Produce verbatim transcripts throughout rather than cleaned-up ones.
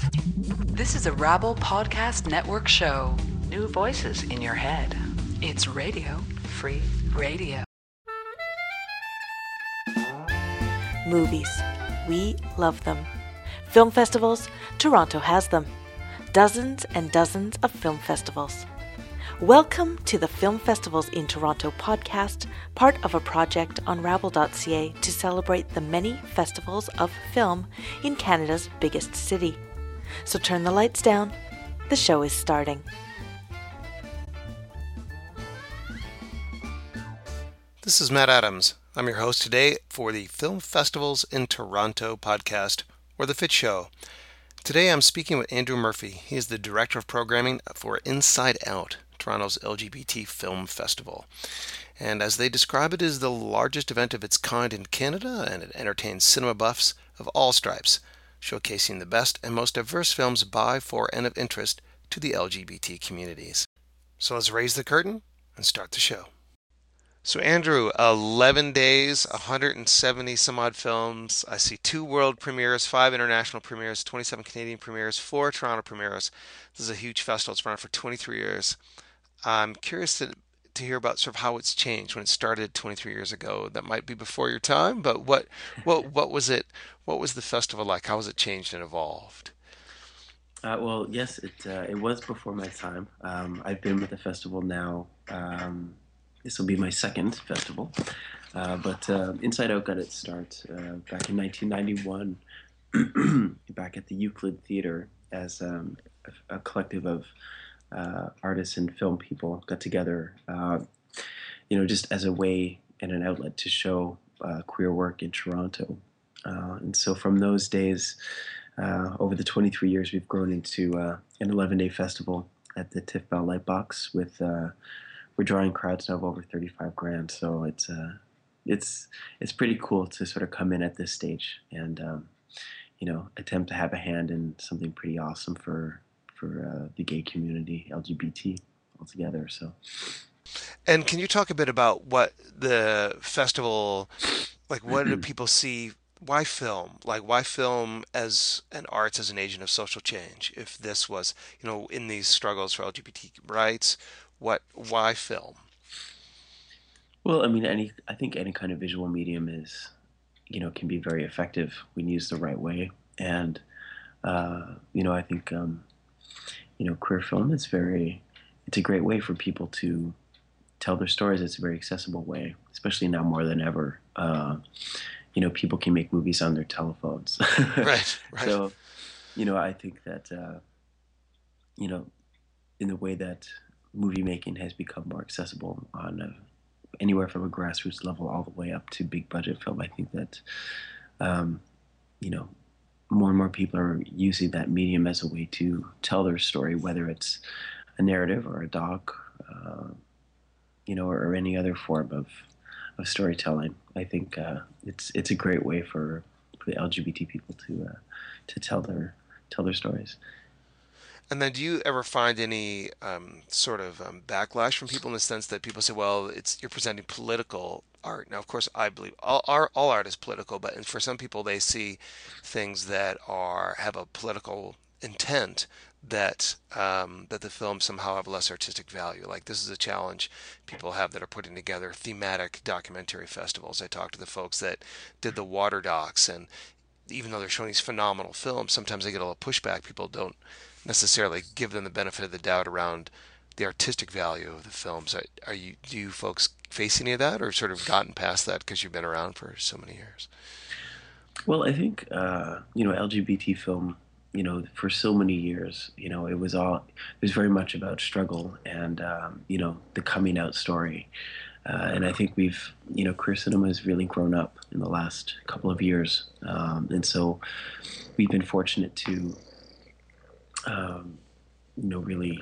This is a Rabble Podcast Network show. New voices in your head. It's Radio Free Radio. Movies. We love them. Film festivals. Toronto has them. Dozens and dozens of film festivals. Welcome to the Film Festivals in Toronto podcast, part of a project on rabble dot c a to celebrate the many festivals of film in Canada's biggest city. So turn the lights down. The show is starting. This is Matt Adams. I'm your host today for the Film Festivals in Toronto podcast, or The Fit Show. Today I'm speaking with Andrew Murphy. He is the Director of Programming for Inside Out, Toronto's L G B T film festival. And as they describe it, it is the largest event of its kind in Canada, and it entertains cinema buffs of all stripes, showcasing the best and most diverse films by, for, and of interest to the L G B T communities. So let's raise the curtain and start the show. So Andrew, eleven days, one hundred seventy some odd films. I see two world premieres, five international premieres, twenty-seven Canadian premieres, four Toronto premieres. This is a huge festival. It's run for twenty-three years. I'm curious to, to hear about sort of how it's changed when it started twenty-three years ago. That might be before your time, but what what what was it? What was the festival like? How has it changed and evolved? Uh, well, yes, it uh, it was before my time. Um, I've been with the festival now. Um, this will be my second festival, uh, but uh, Inside Out got its start uh, back in nineteen ninety-one, back at the Euclid Theatre, as um, a, a collective of uh, artists and film people got together, uh, you know, just as a way and an outlet to show uh, queer work in Toronto. Uh, and so from those days, uh, over the twenty-three years, we've grown into uh, an eleven-day festival at the Tiff Bell Lightbox. With uh, we're drawing crowds now of over thirty-five grand. So it's uh, it's it's pretty cool to sort of come in at this stage and um, you know, attempt to have a hand in something pretty awesome for for uh, the gay community, L G B T altogether. So. And can you talk a bit about what the festival, like what do people see? Why film? Like why film as an arts as an agent of social change? If this was, you know, in these struggles for L G B T rights, what? Why film? Well, I mean, any I think any kind of visual medium is, you know, can be very effective when used the right way. And uh, you know, I think um, you know, queer film is very. It's a great way for people to tell their stories. It's a very accessible way, especially now more than ever. Uh, you know, people can make movies on their telephones. Right, right. So, you know, I think that, uh, you know, in the way that movie making has become more accessible on a, anywhere from a grassroots level all the way up to big budget film, I think that, um, you know, more and more people are using that medium as a way to tell their story, whether it's a narrative or a doc, uh, you know, or, or any other form of, of storytelling. I think uh, it's it's a great way for, for the L G B T people to uh, to tell their tell their stories. And then, do you ever find any um, sort of um, backlash from people in the sense that people say, "Well, it's you're presenting political art." Now, of course, I believe all art, all art is political, but and for some people, they see things that are have a political intent that um, that the films somehow have less artistic value. Like this is a challenge people have that are putting together thematic documentary festivals. I talked to the folks that did the water docs, and even though they're showing these phenomenal films, sometimes they get a little pushback. People don't necessarily give them the benefit of the doubt around the artistic value of the films. Are, are you do you folks face any of that, or sort of gotten past that because you've been around for so many years? Well, I think uh, you know, L G B T film, you know, for so many years, you know, it was all it was very much about struggle and um, you know, the coming out story. Uh, and I think we've, you know, queer cinema has really grown up in the last couple of years, um, and so we've been fortunate to, um, you know, really,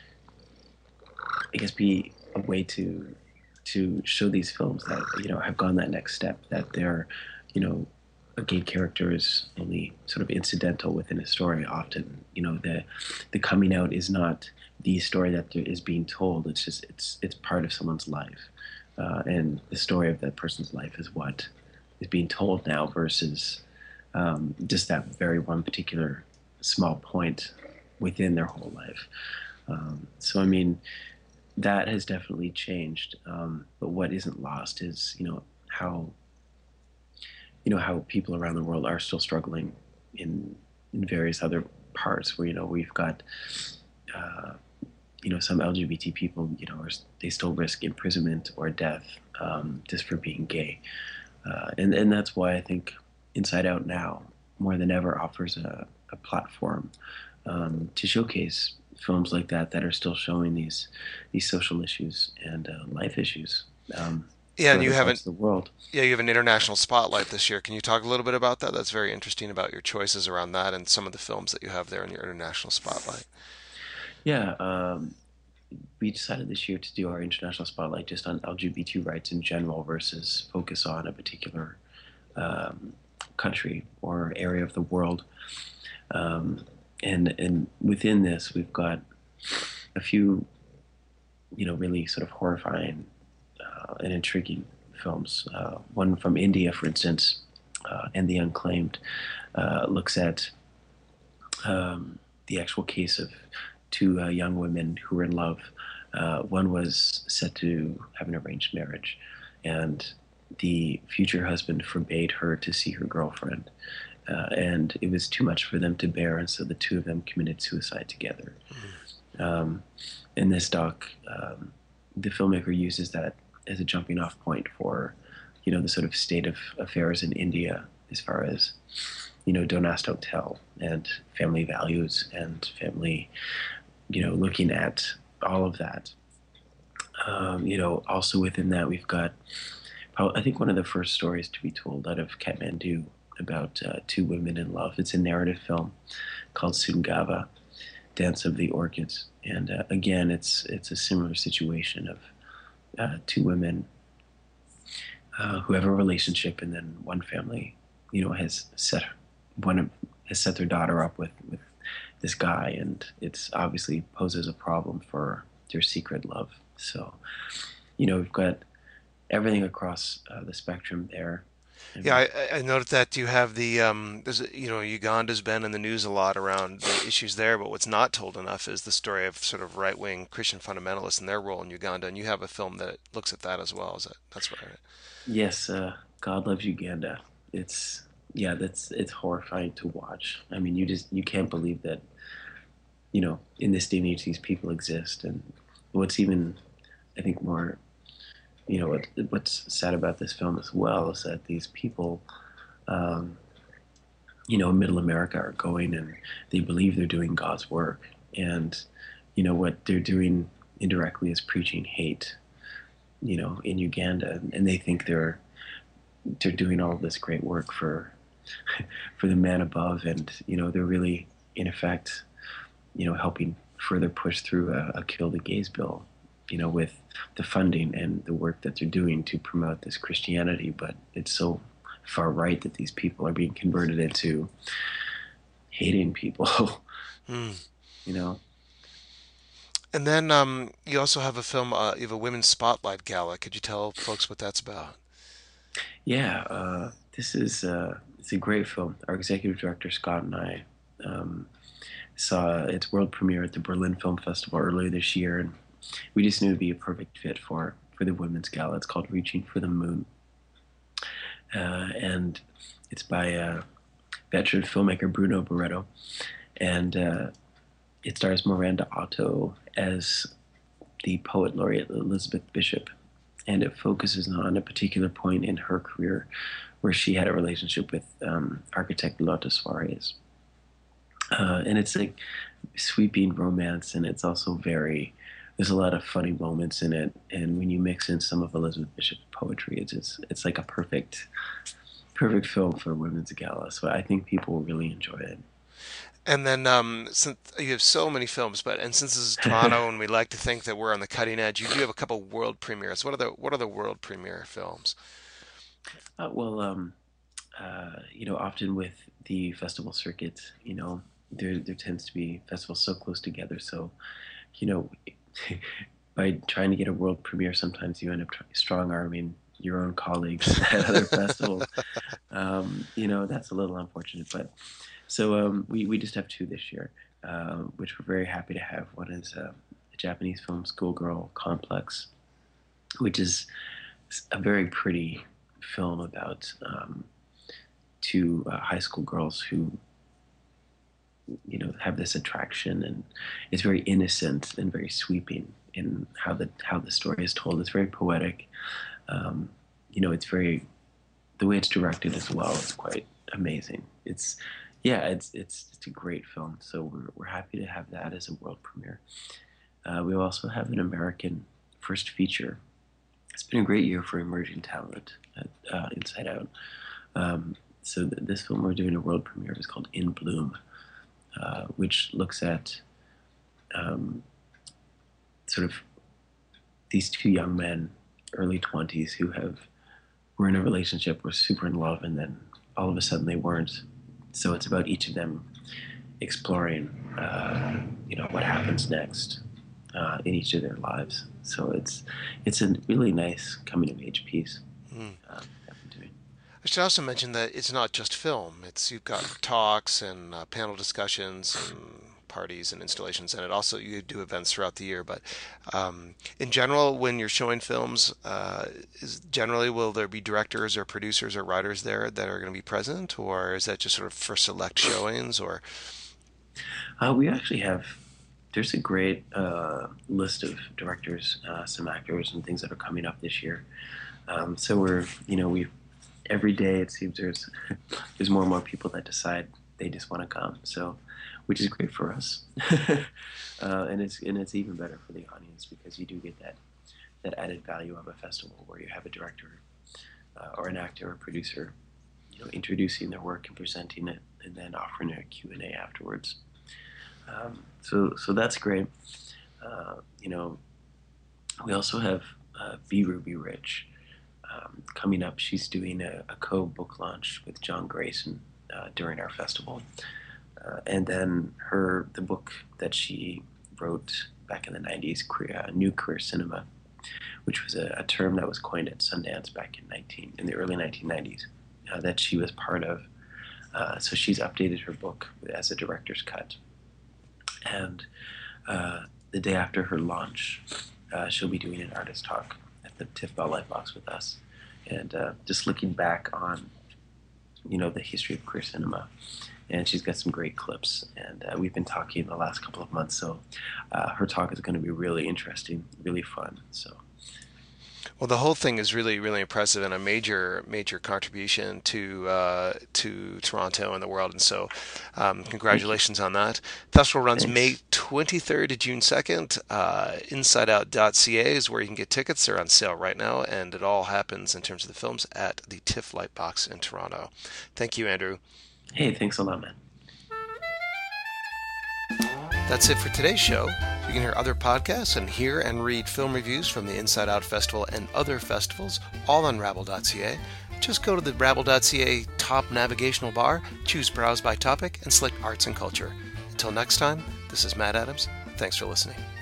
I guess, be a way to to show these films that, you know, have gone that next step, that they're, you know, a gay character is only sort of incidental within a story. Often, you know, the the coming out is not the story that is being told. It's just it's it's part of someone's life, uh, and the story of that person's life is what is being told now versus um, just that very one particular small point within their whole life. Um, so, I mean, that has definitely changed. Um, but what isn't lost is, you know, how, you know, how people around the world are still struggling in, in various other parts where, you know, we've got, uh, you know, some L G B T people, you know, are, they still risk imprisonment or death um, just for being gay. Uh, and, and that's why I think Inside Out now, more than ever, offers a, a platform um, to showcase films like that that are still showing these these social issues and uh, life issues um, Yeah, for and you other parts haven't. of the world. Yeah, you have an international spotlight this year. Can you talk a little bit about that? That's very interesting about your choices around that and some of the films that you have there in your international spotlight. Yeah, um, we decided this year to do our international spotlight just on L G B T rights in general versus focus on a particular um, country or area of the world. Um, and and within this, we've got a few, you know, really sort of horrifying uh, and intriguing films. Uh, one from India, for instance, uh, and The Unclaimed, uh, looks at um, the actual case of two uh, young women who were in love. Uh, one was set to have an arranged marriage, and the future husband forbade her to see her girlfriend. Uh, and it was too much for them to bear, and so the two of them committed suicide together. Um, in this doc, um, the filmmaker uses that as a jumping off point for, you know, the sort of state of affairs in India as far as, you know, don't ask, don't tell, and family values and family, you know, looking at all of that. Um, you know, also within that, we've got, I think, one of the first stories to be told out of Kathmandu about uh, two women in love. It's a narrative film called Sungava, Dance of the Orchids. And uh, again, it's it's a similar situation of uh, two women uh, who have a relationship, and then one family, you know, has set one has set their daughter up with with this guy, and it's obviously poses a problem for their secret love. So, you know, we've got everything across uh, the spectrum there. Yeah, I, I noted that you have the um, there's a- you know Uganda's been in the news a lot around the issues there, but what's not told enough is the story of sort of right-wing Christian fundamentalists and their role in Uganda, and you have a film that looks at that as well. Is that that's right? Yes, uh, God loves Uganda. It's yeah, that's it's horrifying to watch. I mean, you just you can't believe that, you know, in this day and age these people exist. And what's even, I think, more, you know, what, what's sad about this film as well is that these people, um, you know, in Middle America are going and they believe they're doing God's work, and you know what they're doing indirectly is preaching hate, you know, in Uganda, and they think they're they're doing all of this great work for for the man above, and you know they're really in effect, you know, helping further push through a, a kill the gays bill, you know, with the funding and the work that they're doing to promote this Christianity. But it's so far right that these people are being converted into hating people, Hmm. you know. And then um, you also have a film, uh, you have a Women's Spotlight Gala. Could you tell folks what that's about? Yeah, uh, this is uh, it's a great film. Our executive director Scott and I um, saw its world premiere at the Berlin Film Festival earlier this year, and we just knew it'd be a perfect fit for for the Women's Gala. It's called Reaching for the Moon, uh, and it's by uh, veteran filmmaker Bruno Barreto, and uh, it stars Miranda Otto as the poet laureate Elizabeth Bishop, and it focuses on a particular point in her career where she had a relationship with um, architect Lotte Suarez. Uh, and it's like sweeping romance, and it's also very, there's a lot of funny moments in it, and when you mix in some of Elizabeth Bishop's poetry, it's it's, it's like a perfect perfect film for a women's gala. So I think people will really enjoy it. And then um, since you have so many films, but and since this is Toronto, and we like to think that we're on the cutting edge, you do have a couple world premieres. What are the what are the world premiere films? Uh, well, um, uh, you know, often with the festival circuit, you know, there there tends to be festivals so close together. So, you know, by trying to get a world premiere, sometimes you end up try- strong arming your own colleagues at other festivals. Um, you know, that's a little unfortunate, but So um, we, we just have two this year, uh, which we're very happy to have. One is uh, a Japanese film, Schoolgirl Complex, which is a very pretty film about um, two uh, high school girls who, you know, have this attraction, and it's very innocent and very sweeping in how the how the story is told. It's very poetic. Um, you know, it's very, the way it's directed as well is quite amazing. It's yeah, it's it's it's a great film. So we're we're happy to have that as a world premiere. Uh, we also have an American first feature. It's been a great year for emerging talent at uh, Inside Out. Um, so th- this film we're doing a world premiere is called In Bloom, uh, which looks at um, sort of these two young men, early twenties, who have were in a relationship, were super in love, and then all of a sudden they weren't. So it's about each of them exploring, uh, you know, what happens next uh, in each of their lives. So it's it's a really nice coming of age piece. Mm. Uh, that we're doing. I should also mention that it's not just film. It's you've got talks and uh, panel discussions and parties and installations, and it also you do events throughout the year. But um, in general, when you're showing films, uh, is generally will there be directors or producers or writers there that are going to be present, or is that just sort of for select showings? Or Uh, we actually have. There's a great uh, list of directors, uh, some actors, and things that are coming up this year. Um, so we're, you know, we every day it seems there's there's more and more people that decide they just want to come. So, which is great for us, uh, and it's and it's even better for the audience because you do get that that added value of a festival where you have a director uh, or an actor or producer, you know, introducing their work and presenting it, and then offering a Q and A afterwards. Um, so so that's great. Uh, you know, we also have uh, B. Ruby Rich um, coming up. She's doing a, a co-book launch with John Grayson uh, during our festival, uh, and then her the book that she wrote back in the nineties, queer, uh, New Queer Cinema, which was a, a term that was coined at Sundance back in nineteen in the early nineteen nineties, uh, that she was part of. Uh, so she's updated her book as a director's cut. And uh, the day after her launch, uh, she'll be doing an artist talk at the TIFF Bell Lightbox with us, and uh, just looking back on, you know, the history of queer cinema. And she's got some great clips, and uh, we've been talking the last couple of months. So uh, her talk is going to be really interesting, really fun. So. well, the whole thing is really, really impressive and a major, major contribution to uh, to Toronto and the world. And so, um, congratulations on that. Festival runs Thanks. May twenty-third to June second. Uh, inside out dot c a is where you can get tickets. They're on sale right now, and it all happens in terms of the films at the TIFF Lightbox in Toronto. Thank you, Andrew. Hey, thanks a lot, man. That's it for today's show. You can hear other podcasts and hear and read film reviews from the Inside Out Festival and other festivals, all on rabble dot c a. Just go to the rabble dot c a top navigational bar, choose Browse by Topic, and select Arts and Culture. Until next time, this is Matt Adams. Thanks for listening.